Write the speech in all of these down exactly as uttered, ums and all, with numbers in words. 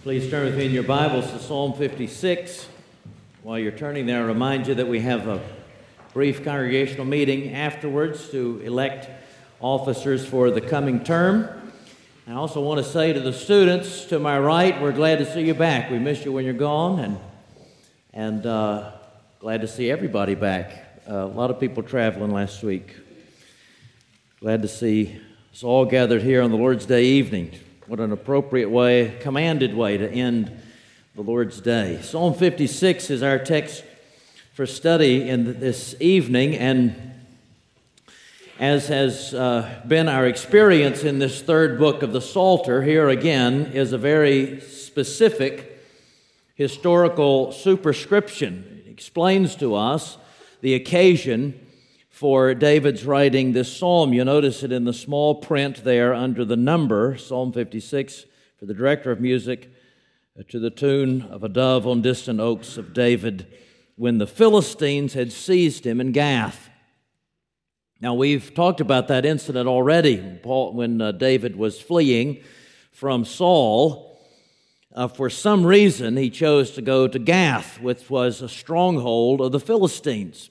Please turn with me in your Bibles to Psalm fifty-six. While you're turning there, I remind you that we have a brief congregational meeting afterwards to elect officers for the coming term. I also want to say to the students to my right, we're glad to see you back. We missed you when you're gone, and and uh, glad to see everybody back. Uh, a lot of people traveling last week. Glad to see us all gathered here on the Lord's Day evening. What an appropriate way, commanded way to end the Lord's Day. Psalm fifty-six is our text for study in this evening, and as has uh, been our experience in this third book of the Psalter, here again is a very specific historical superscription. It explains to us the occasion for David's writing this psalm. You notice it in the small print there under the number, Psalm fifty-six, for the director of music, to the tune of a dove on distant oaks of David, when the Philistines had seized him in Gath. Now, we've talked about that incident already, Paul, when uh, David was fleeing from Saul. Uh, for some reason, he chose to go to Gath, which was a stronghold of the Philistines.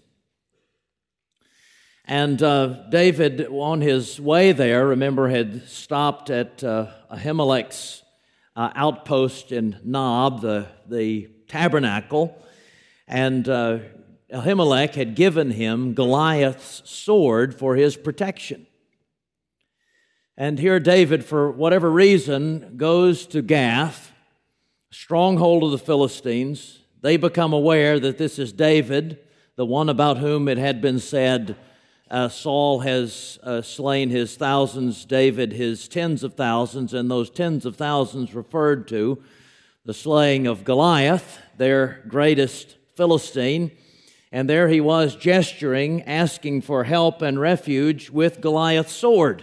And uh, David, on his way there, remember, had stopped at uh, Ahimelech's uh, outpost in Nob, the, the tabernacle, and uh, Ahimelech had given him Goliath's sword for his protection. And here David, for whatever reason, goes to Gath, stronghold of the Philistines. They become aware that this is David, the one about whom it had been said, Uh, Saul has uh, slain his thousands, David his tens of thousands, and those tens of thousands referred to the slaying of Goliath, their greatest Philistine. And there he was gesturing, asking for help and refuge with Goliath's sword.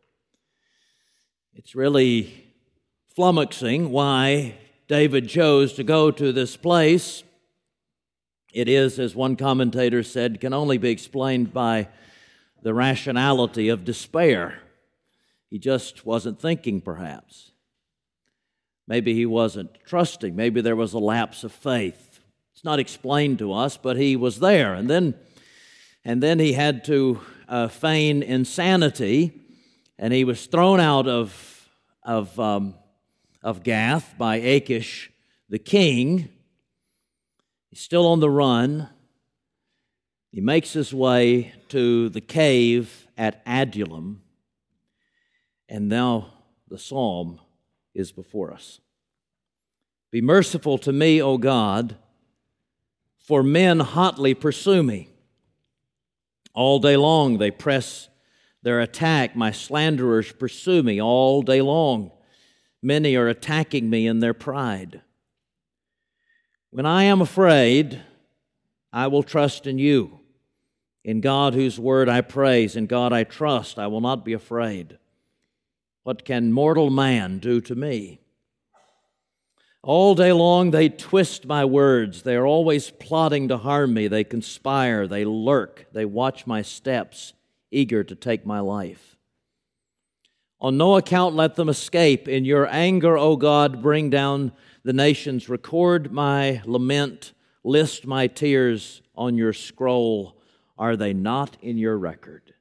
It's really flummoxing why David chose to go to this place. It is, as one commentator said, can only be explained by the rationality of despair. He just wasn't thinking, perhaps. Maybe he wasn't trusting. Maybe there was a lapse of faith. It's not explained to us, but he was there. And then, and then he had to uh, feign insanity, and he was thrown out of, of, um, of Gath by Achish, the king. He's still on the run. He makes his way to the cave at Adullam, and now the psalm is before us. Be merciful to me, O God, for men hotly pursue me. All day long they press their attack. My slanderers pursue me all day long. Many are attacking me in their pride. When I am afraid, I will trust in you. In God whose word I praise, in God I trust, I will not be afraid. What can mortal man do to me? All day long they twist my words. They are always plotting to harm me. They conspire, they lurk, they watch my steps, eager to take my life. On no account let them escape. In your anger, O God, bring down the nations. Record my lament, list my tears on your scroll. Are they not in your record?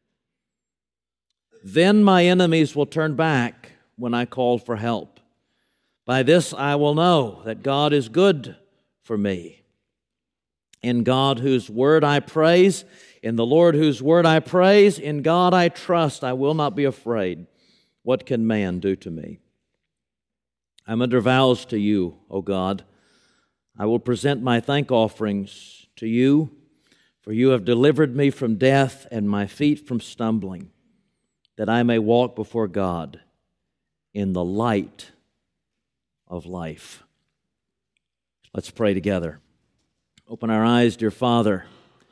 Then my enemies will turn back when I call for help. By this I will know that God is good for me. In God whose word I praise, in the Lord whose word I praise, in God I trust, I will not be afraid. What can man do to me? I'm under vows to you, O God. I will present my thank offerings to you, for you have delivered me from death and my feet from stumbling, that I may walk before God in the light of life. Let's pray together. Open our eyes, dear Father.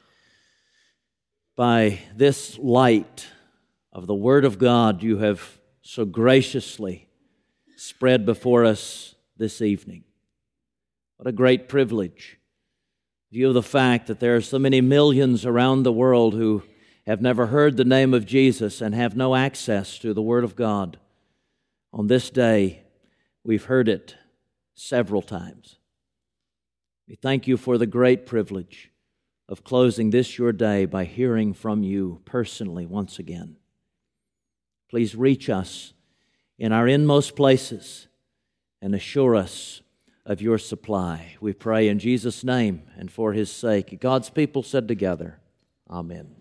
By this light of the Word of God you have so graciously spread before us this evening. What a great privilege. View of the fact that there are so many millions around the world who have never heard the name of Jesus and have no access to the Word of God. On this day, we've heard it several times. We thank you for the great privilege of closing this your day by hearing from you personally once again. Please reach us in our inmost places and assure us of your supply. We pray in Jesus' name and for His sake. God's people said together, Amen.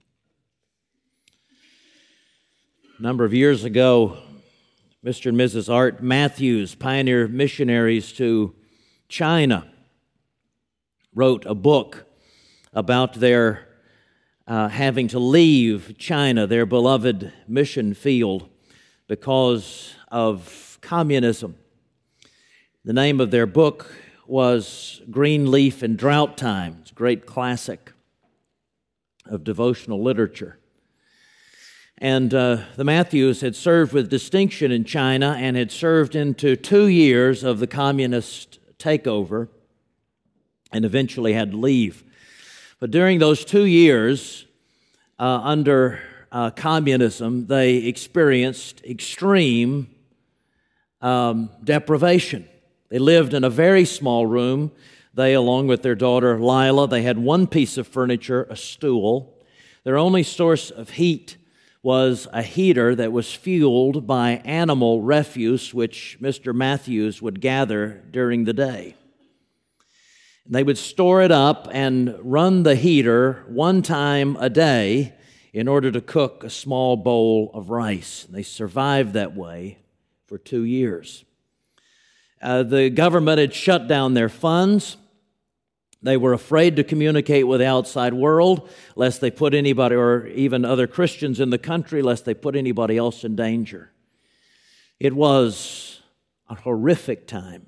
A number of years ago, Mister and Missus Art Matthews, pioneer missionaries to China, wrote a book about their uh, having to leave China, their beloved mission field, because of communism. The name of their book was Green Leaf in Drought Time. It's a great classic of devotional literature. And uh, the Matthews had served with distinction in China and had served into two years of the communist takeover and eventually had to leave. But during those two years uh, under uh, communism, they experienced extreme um, deprivation. They lived in a very small room. They, along with their daughter Lila, they had one piece of furniture, a stool. Their only source of heat was a heater that was fueled by animal refuse, which Mister Matthews would gather during the day. They would store it up and run the heater one time a day in order to cook a small bowl of rice. They survived that way for two years. Uh, the government had shut down their funds. They were afraid to communicate with the outside world, lest they put anybody, or even other Christians in the country, lest they put anybody else in danger. It was a horrific time.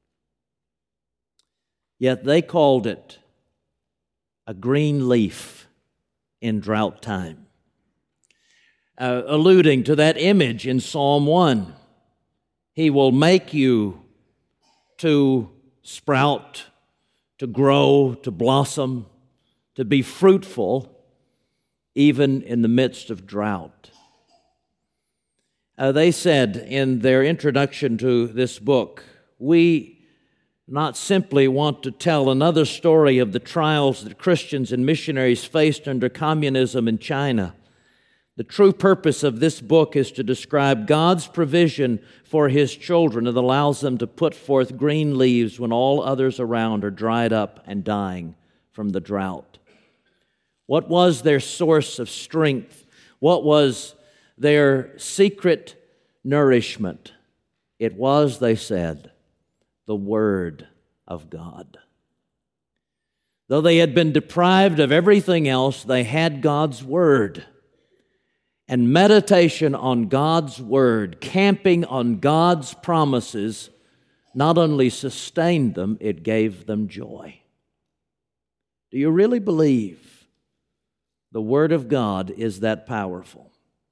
Yet they called it a green leaf in drought time, uh, alluding to that image in Psalm one. He will make you to sprout, to grow, to blossom, to be fruitful, even in the midst of drought. Uh, they said in their introduction to this book, we not simply want to tell another story of the trials that Christians and missionaries faced under communism in China. The true purpose of this book is to describe God's provision for His children that allows them to put forth green leaves when all others around are dried up and dying from the drought. What was their source of strength? What was their secret nourishment? It was, they said, the Word of God. Though they had been deprived of everything else, they had God's Word. And meditation on God's Word, camping on God's promises, not only sustained them, it gave them joy. Do you really believe the Word of God is that powerful?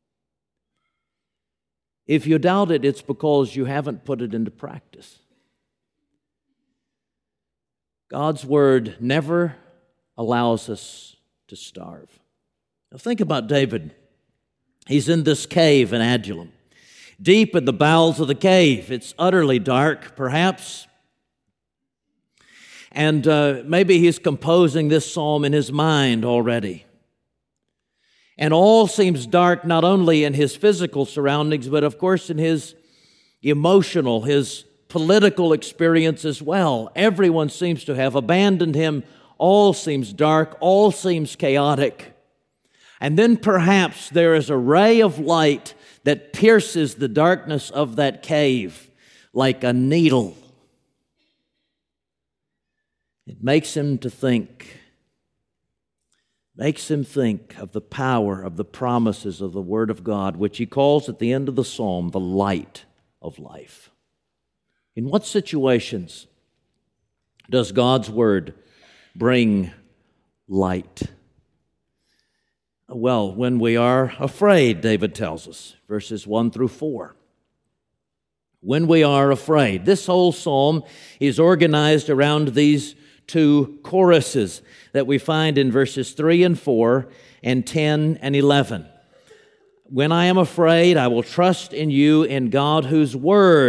If you doubt it, it's because you haven't put it into practice. God's Word never allows us to starve. Now think about David. He's in this cave in Adullam. Deep in the bowels of the cave. It's utterly dark, perhaps. And uh, maybe he's composing this psalm in his mind already. And all seems dark not only in his physical surroundings, but of course in his emotional, his political experience as well. Everyone seems to have abandoned him. All seems dark. All seems chaotic. And then perhaps there is a ray of light that pierces the darkness of that cave like a needle. It makes him to think, makes him think of the power of the promises of the Word of God, which he calls at the end of the psalm the light of life. In what situations does God's Word bring light? Well, when we are afraid, David tells us, verses one through four. When we are afraid. This whole psalm is organized around these two choruses that we find in verses three and four and ten and eleven. When I am afraid, I will trust in you, in God whose word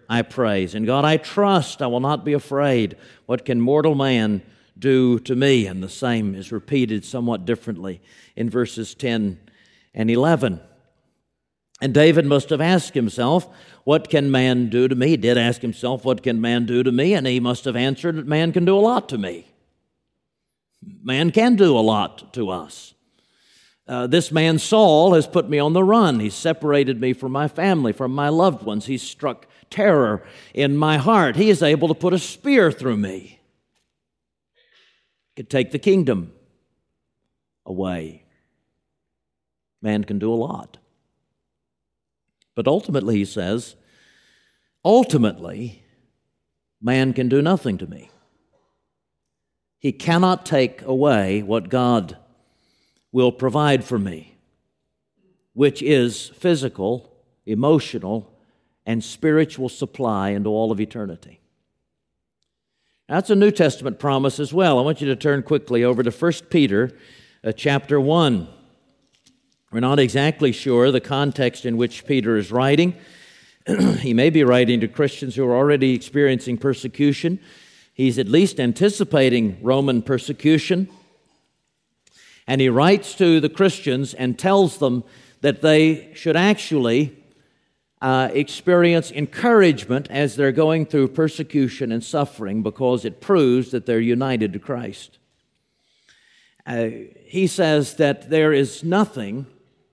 I praise. In God I trust. I will not be afraid. What can mortal man do to me? And the same is repeated somewhat differently in verses ten and eleven. And David must have asked himself, what can man do to me? He did ask himself, what can man do to me? And he must have answered that man can do a lot to me. Man can do a lot to us. Uh, this man Saul has put me on the run. He's separated me from my family, from my loved ones. He's struck terror in my heart. He is able to put a spear through me. He could take the kingdom away. Man can do a lot. But ultimately, he says, ultimately, man can do nothing to me. He cannot take away what God will provide for me, which is physical, emotional, and spiritual supply into all of eternity. That's a New Testament promise as well. I want you to turn quickly over to First Peter uh, chapter one. We're not exactly sure the context in which Peter is writing. He may be writing to Christians who are already experiencing persecution. He's at least anticipating Roman persecution. And he writes to the Christians and tells them that they should actually uh, experience encouragement as they're going through persecution and suffering, because it proves that they're united to Christ. Uh, he says that there is nothing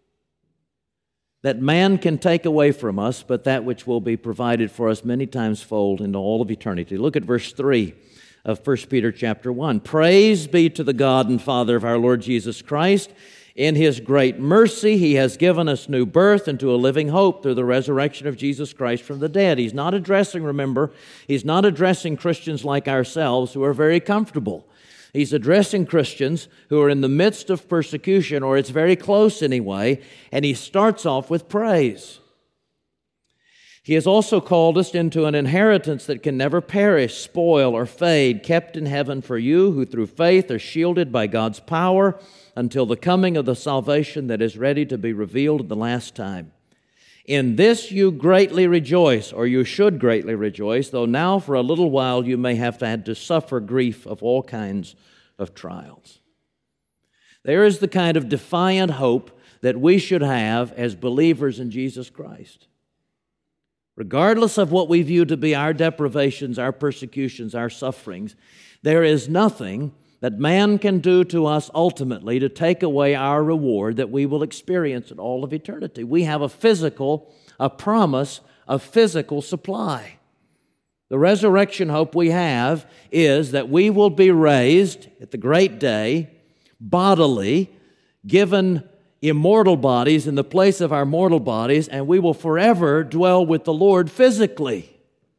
that man can take away from us, but that which will be provided for us many times fold into all of eternity. Look at verse three of First Peter chapter one. Praise be to the God and Father of our Lord Jesus Christ. In His great mercy, He has given us new birth into a living hope through the resurrection of Jesus Christ from the dead. He's not addressing, remember, He's not addressing Christians like ourselves who are very comfortable. He's addressing Christians who are in the midst of persecution, or it's very close anyway, and he starts off with praise. He has also called us into an inheritance that can never perish, spoil, or fade, kept in heaven for you, who through faith are shielded by God's power until the coming of the salvation that is ready to be revealed at the last time. In this you greatly rejoice, or you should greatly rejoice, though now for a little while you may have had to suffer grief of all kinds of trials. There is the kind of defiant hope that we should have as believers in Jesus Christ. Regardless of what we view to be our deprivations, our persecutions, our sufferings, there is nothing that man can do to us ultimately to take away our reward that we will experience in all of eternity. We have a physical, a promise of physical supply. The resurrection hope we have is that we will be raised at the great day, bodily, given immortal bodies in the place of our mortal bodies, and we will forever dwell with the Lord physically.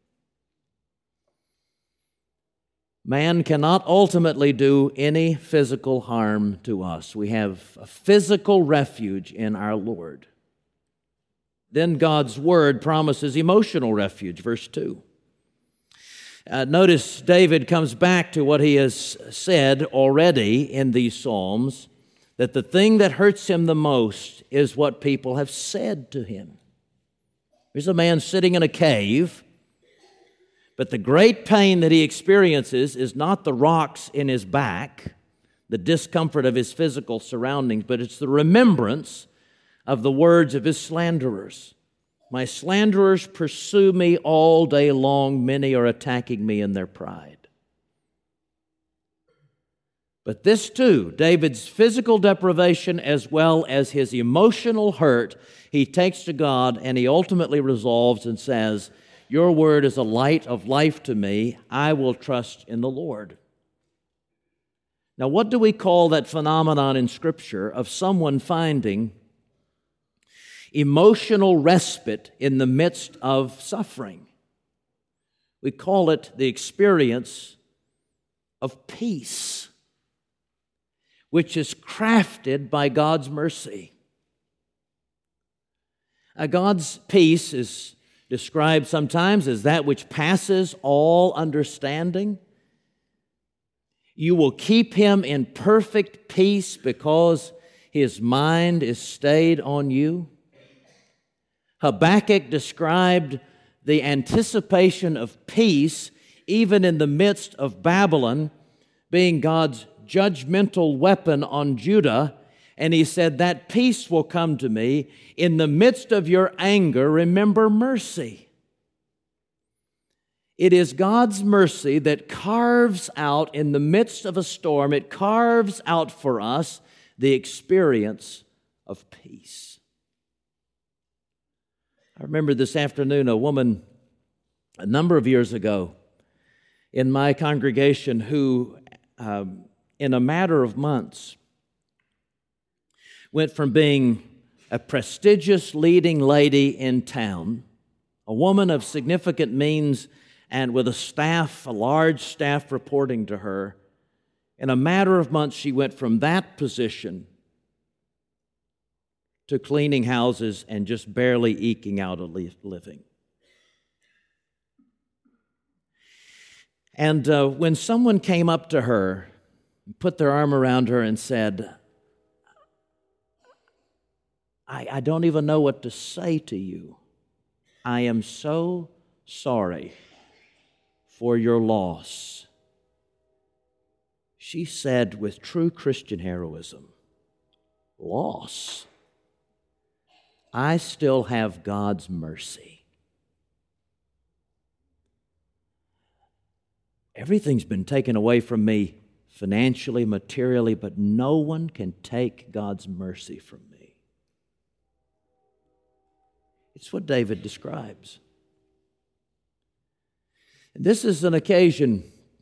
Man cannot ultimately do any physical harm to us. We have a physical refuge in our Lord. Then God's Word promises emotional refuge, verse two. Uh, notice David comes back to what he has said already in these Psalms, that the thing that hurts him the most is what people have said to him. Here's a man sitting in a cave, but the great pain that he experiences is not the rocks in his back, the discomfort of his physical surroundings, but it's the remembrance of the words of his slanderers. My slanderers pursue me all day long. Many are attacking me in their pride. But this too, David's physical deprivation as well as his emotional hurt, he takes to God and he ultimately resolves and says, your word is a light of life to me. I will trust in the Lord. Now, what do we call that phenomenon in Scripture of someone finding emotional respite in the midst of suffering? We call it the experience of peace, which is crafted by God's mercy. Uh, God's peace is described sometimes as that which passes all understanding. You will keep him in perfect peace because his mind is stayed on you. Habakkuk described the anticipation of peace, even in the midst of Babylon being God's judgmental weapon on Judah. And he said, that peace will come to me. In the midst of your anger, remember mercy. It is God's mercy that carves out, in the midst of a storm, it carves out for us the experience of peace. I remember this afternoon a woman a number of years ago in my congregation who, um, in a matter of months, went from being a prestigious leading lady in town, a woman of significant means and with a staff, a large staff reporting to her. In a matter of months, she went from that position to cleaning houses and just barely eking out a living. And uh, when someone came up to her, put their arm around her and said, I, I don't even know what to say to you. I am so sorry for your loss. She said with true Christian heroism, loss? I still have God's mercy. Everything's been taken away from me financially, materially, but no one can take God's mercy from me. It's what David describes. This is an occasion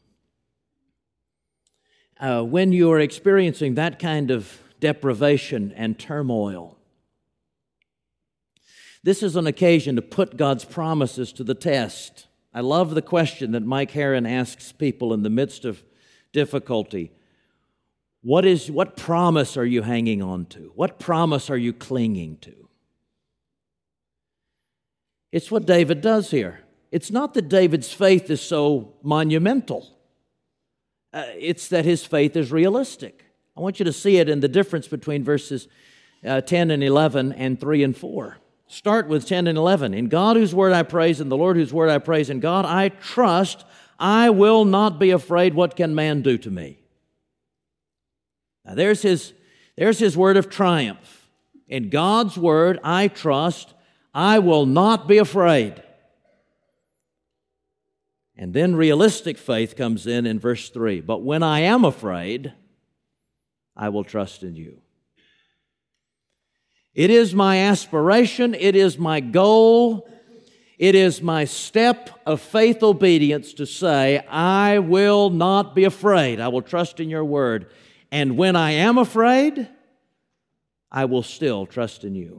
uh, when you are experiencing that kind of deprivation and turmoil. This is an occasion to put God's promises to the test. I love the question that Mike Herron asks people in the midst of difficulty. What is, what promise are you hanging on to? What promise are you clinging to? It's what David does here. It's not that David's faith is so monumental. Uh, it's that his faith is realistic. I want you to see it in the difference between verses uh, ten and eleven and three and four. Start with ten and eleven. In God whose word I praise, in the Lord whose word I praise, in God I trust, I will not be afraid. What can man do to me? Now there's his, there's his word of triumph. In God's word I trust, I will not be afraid. And then realistic faith comes in in verse three. But when I am afraid, I will trust in you. It is my aspiration, it is my goal, it is my step of faith obedience to say, I will not be afraid. I will trust in your word. And when I am afraid, I will still trust in you.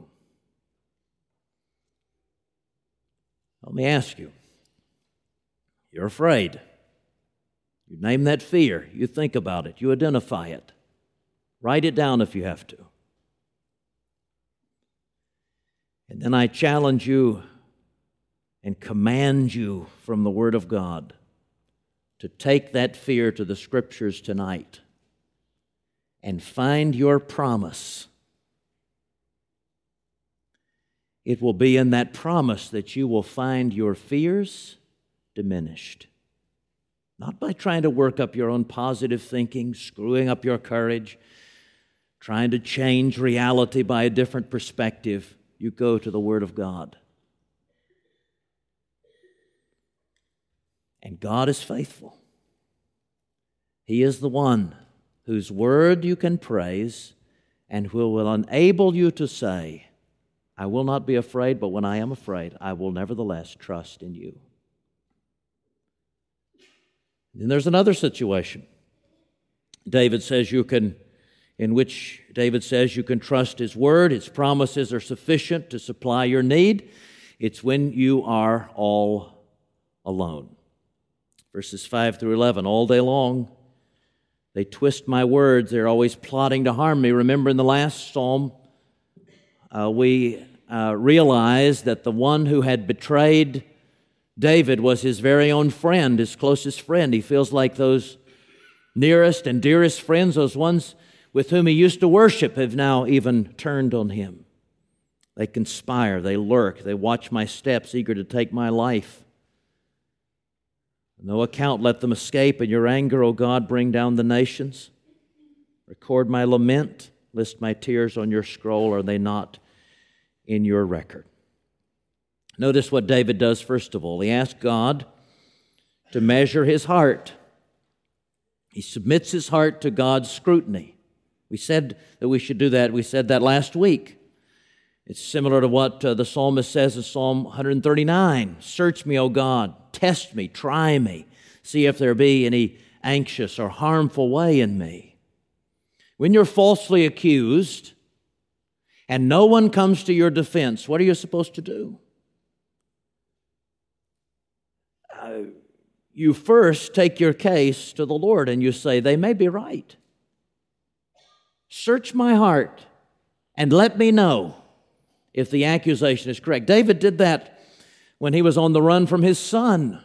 Let me ask you. You're afraid. You name that fear. You think about it. You identify it. Write it down if you have to. And then I challenge you and command you from the Word of God to take that fear to the Scriptures tonight and find your promise. It will be in that promise that you will find your fears diminished. Not by trying to work up your own positive thinking, screwing up your courage, trying to change reality by a different perspective. You go to the Word of God. And God is faithful. He is the one whose word you can praise and who will enable you to say, I will not be afraid, but when I am afraid, I will nevertheless trust in you. Then there's another situation. David says you can, in which David says you can trust his word. His promises are sufficient to supply your need. It's when you are all alone. Verses five through eleven, all day long, they twist my words. They're always plotting to harm me. Remember in the last psalm, uh, we uh, realized that the one who had betrayed David was his very own friend, his closest friend. He feels like those nearest and dearest friends, those ones with whom he used to worship, have now even turned on him. They conspire, they lurk, they watch my steps, eager to take my life. No account let them escape. In your anger, O God, bring down the nations. Record my lament. List my tears on your scroll. Are they not in your record? Notice what David does first of all. He asks God to measure his heart. He submits his heart to God's scrutiny. We said that we should do that. We said that last week. It's similar to what uh, the psalmist says in Psalm one thirty-nine. Search me, O God, test me, try me, see if there be any anxious or harmful way in me. When you're falsely accused and no one comes to your defense, what are you supposed to do? Uh, you first take your case to the Lord and you say, they may be right. Search my heart and let me know if the accusation is correct. David did that when he was on the run from his son.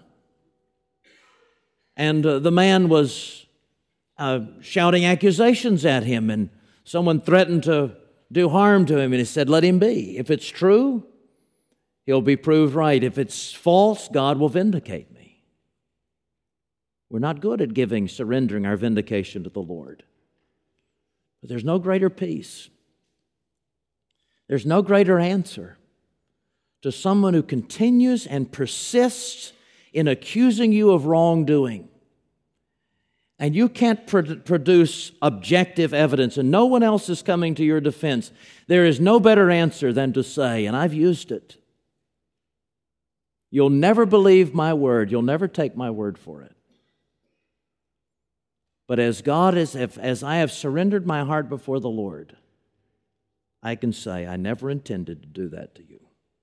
And uh, the man was uh, shouting accusations at him, and someone threatened to do harm to him, and he said, let him be. If it's true, he'll be proved right. If it's false, God will vindicate me. We're not good at giving, surrendering our vindication to the Lord. But there's no greater peace. There's no greater answer to someone who continues and persists in accusing you of wrongdoing. And you can't pr- produce objective evidence, and no one else is coming to your defense. There is no better answer than to say, and I've used it, you'll never believe my word. You'll never take my word for it. But as God is, as I have surrendered my heart before the Lord, I can say, I never intended to do that to you.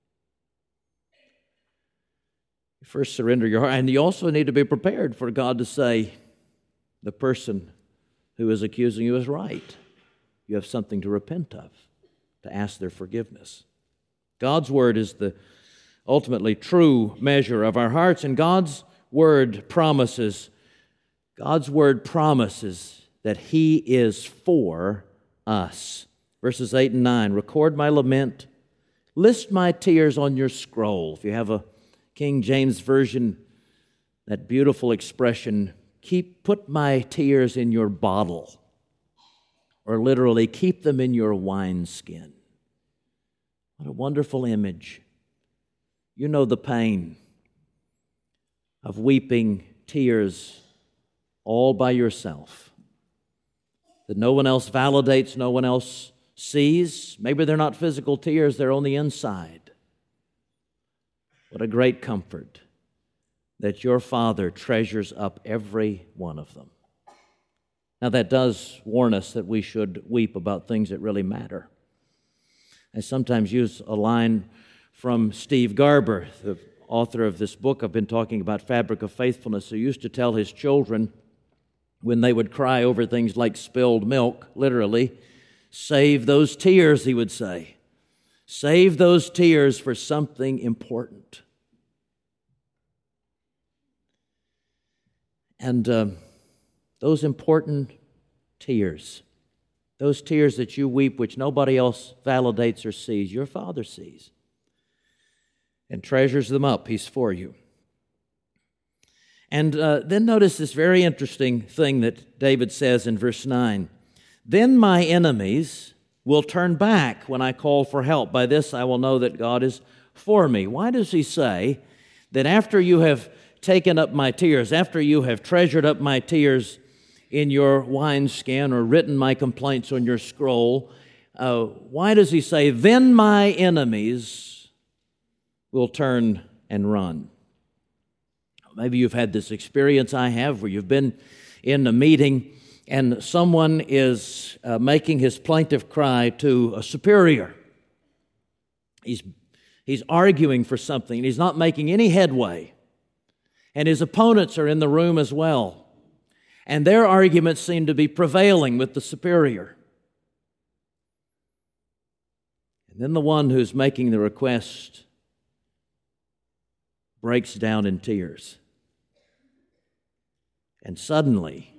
You first surrender your heart, and you also need to be prepared for God to say, the person who is accusing you is right. You have something to repent of, to ask their forgiveness. God's word is the ultimately true measure of our hearts, and God's word promises, God's word promises that He is for us. Verses eight and nine, record my lament, list my tears on your scroll. If you have a King James Version, that beautiful expression, keep, put my tears in your bottle, or literally, keep them in your wineskin. What a wonderful image. You know the pain of weeping tears all by yourself, that no one else validates, no one else sees. Maybe they're not physical tears, they're on the inside. What a great comfort that your Father treasures up every one of them. Now that does warn us that we should weep about things that really matter. I sometimes use a line from Steve Garber, the author of this book I've been talking about, Fabric of Faithfulness, who used to tell his children when they would cry over things like spilled milk, literally, save those tears, he would say. Save those tears for something important. And uh, those important tears, those tears that you weep which nobody else validates or sees, your Father sees and treasures them up. He's for you. And uh, then notice this very interesting thing that David says in verse nine. Then my enemies will turn back when I call for help. By this I will know that God is for me. Why does he say that after you have taken up my tears, after you have treasured up my tears in your wineskin or written my complaints on your scroll, uh, why does he say, then my enemies will turn and run? Maybe you've had this experience I have where you've been in a meeting and someone is uh, making his plaintive cry to a superior. He's, he's arguing for something, and he's not making any headway. And his opponents are in the room as well. And their arguments seem to be prevailing with the superior. And then the one who's making the request breaks down in tears. And suddenly,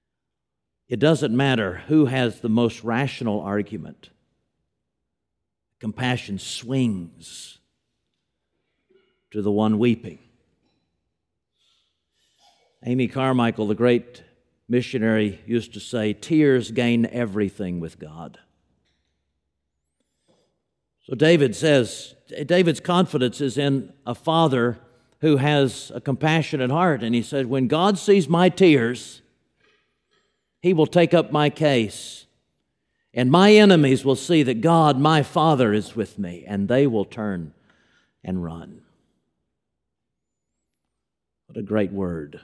it doesn't matter who has the most rational argument. compassion swings to the one weeping. Amy Carmichael, the great missionary, used to say, tears gain everything with God. So David says, David's confidence is in a father who has a compassionate heart. And he said, when God sees my tears, He will take up my case. And my enemies will see that God, my Father, is with me, and they will turn and run. What a great word.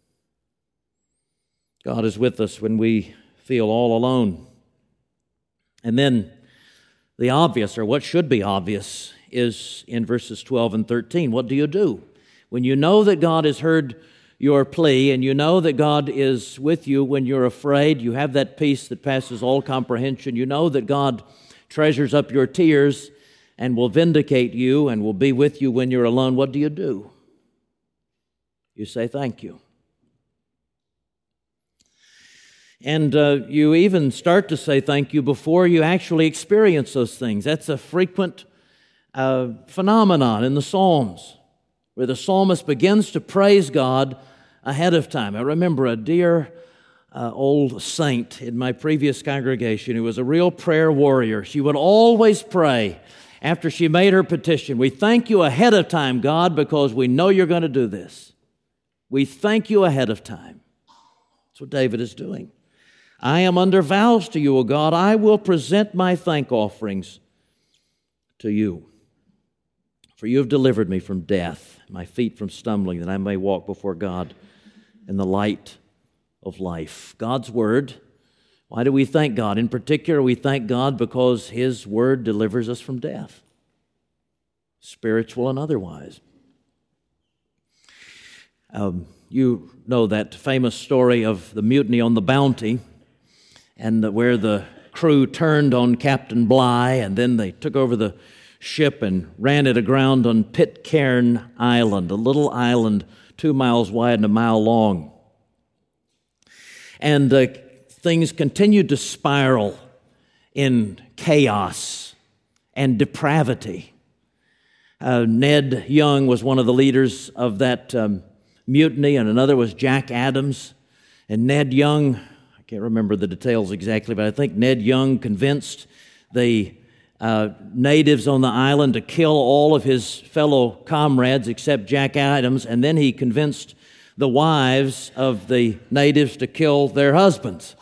God is with us when we feel all alone. And then the obvious, or what should be obvious, is in verses twelve and thirteen. What do you do? When you know that God has heard your plea, and you know that God is with you when you're afraid, you have that peace that passes all comprehension, you know that God treasures up your tears and will vindicate you and will be with you when you're alone, what do you do? You say thank you. And uh, you even start to say thank you before you actually experience those things. That's a frequent uh, phenomenon in the Psalms, where the psalmist begins to praise God ahead of time. I remember a dear uh, old saint in my previous congregation who was a real prayer warrior. She would always pray after she made her petition, we thank you ahead of time, God, because we know you're going to do this. We thank you ahead of time. That's what David is doing. I am under vows to you, O God. I will present my thank offerings to you. For you have delivered me from death, my feet from stumbling, that I may walk before God in the light of life. God's Word. Why do we thank God? In particular, we thank God because His Word delivers us from death, spiritual and otherwise. Um, you know that famous story of the mutiny on the Bounty, and where the crew turned on Captain Bligh, and then they took over the ship and ran it aground on Pitcairn Island, a little island two miles wide and a mile long. And uh, things continued to spiral in chaos and depravity. Uh, Ned Young was one of the leaders of that um, mutiny, and another was Jack Adams. And Ned Young, I can't remember the details exactly, but I think Ned Young convinced the uh, natives on the island to kill all of his fellow comrades except Jack Adams, and then he convinced the wives of the natives to kill their husbands.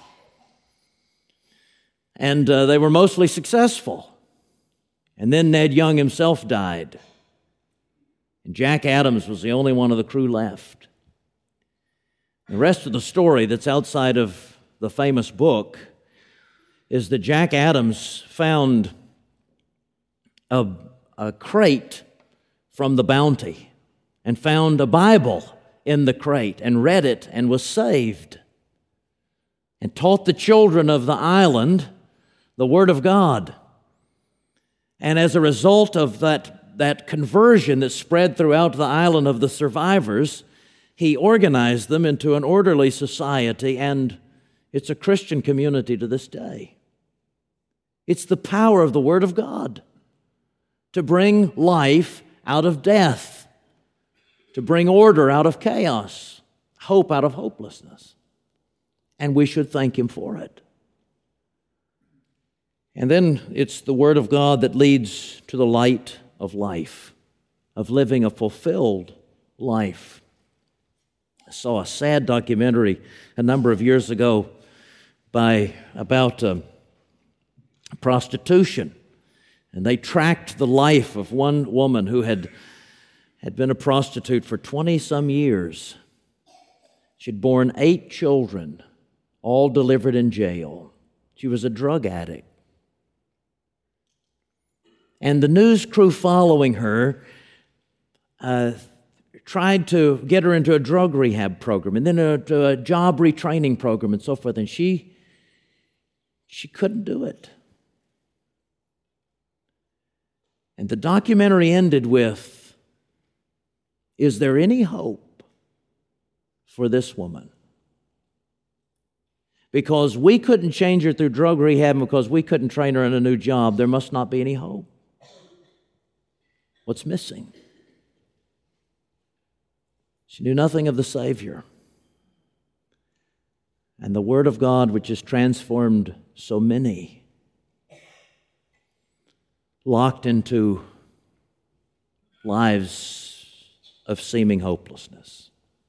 And uh, they were mostly successful. And then Ned Young himself died. And Jack Adams was the only one of the crew left. The rest of the story that's outside of the famous book is that Jack Adams found a, a crate from the Bounty and found a Bible in the crate and read it and was saved and taught the children of the island the Word of God. And as a result of that, that conversion that spread throughout the island of the survivors, he organized them into an orderly society, and it's a Christian community to this day. It's the power of the Word of God to bring life out of death, to bring order out of chaos, hope out of hopelessness. And we should thank Him for it. And then it's the Word of God that leads to the light of life, of living a fulfilled life. I saw a sad documentary a number of years ago by about uh, prostitution. And they tracked the life of one woman who had, had been a prostitute for twenty-some years. She'd borne eight children, all delivered in jail. She was a drug addict. And the news crew following her uh, tried to get her into a drug rehab program and then a, to a job retraining program and so forth. And she, she couldn't do it. And the documentary ended with, is there any hope for this woman? Because we couldn't change her through drug rehab and because we couldn't train her in a new job, there must not be any hope. what's missing. She knew nothing of the Savior. And the Word of God, which has transformed so many, locked into lives of seeming hopelessness.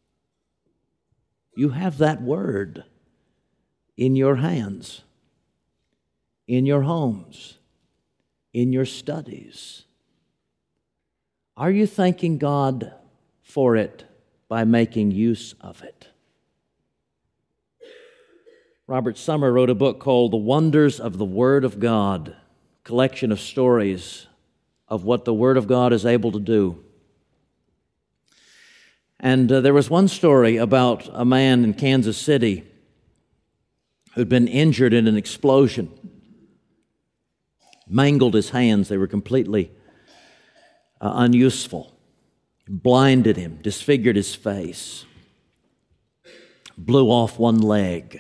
You have that Word in your hands, in your homes, in your studies. Are you thanking God for it by making use of it? Robert Summer wrote a book called The Wonders of the Word of God, a collection of stories of what the Word of God is able to do. And uh, there was one story about a man in Kansas City who'd been injured in an explosion, mangled his hands. They were completely uh, unuseful, blinded him, disfigured his face, blew off one leg.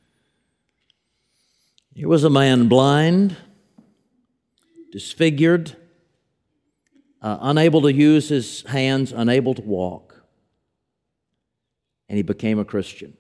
Here was a man blind, disfigured, uh, unable to use his hands, unable to walk. And he became a Christian.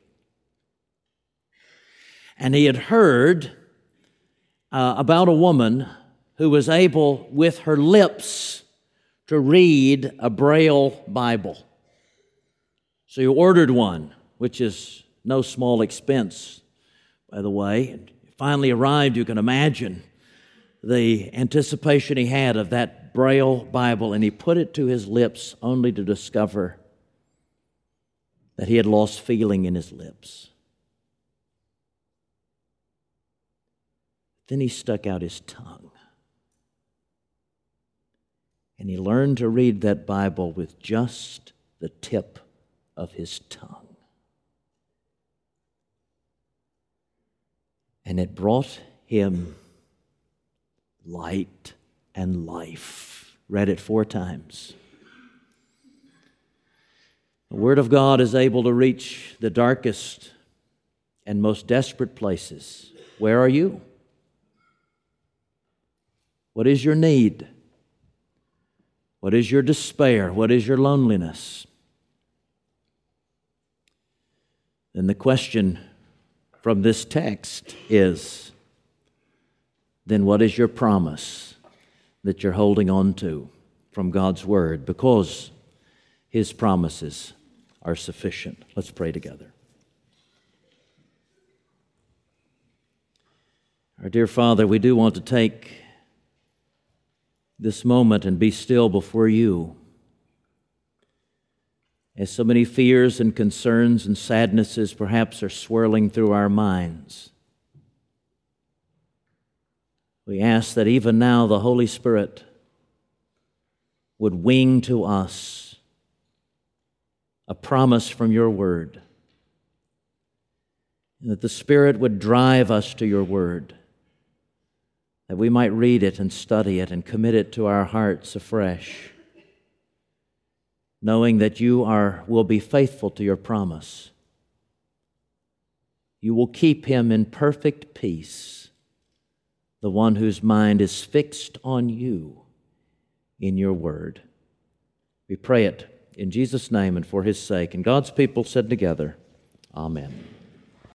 And he had heard uh, about a woman who was able, with her lips, to read a Braille Bible. So he ordered one, which is no small expense, by the way. And finally arrived, you can imagine the anticipation he had of that Braille Bible, and he put it to his lips only to discover that he had lost feeling in his lips. Then he stuck out his tongue, and he learned to read that Bible with just the tip of his tongue. And it brought him light and life. Read it four times. The Word of God is able to reach the darkest and most desperate places. Where are you? What is your need? What is your despair? What is your loneliness? And the question from this text is, then what is your promise that you're holding on to from God's Word? Because His promises are sufficient. Let's pray together. Our dear Father, we do want to take this moment and be still before You, as so many fears and concerns and sadnesses perhaps are swirling through our minds. We ask that even now the Holy Spirit would wing to us a promise from Your Word, and that the Spirit would drive us to Your Word, that we might read it and study it and commit it to our hearts afresh, knowing that You are will be faithful to Your promise. You will keep him in perfect peace, the one whose mind is fixed on You in Your Word. We pray it in Jesus' name and for His sake. And God's people said together, Amen.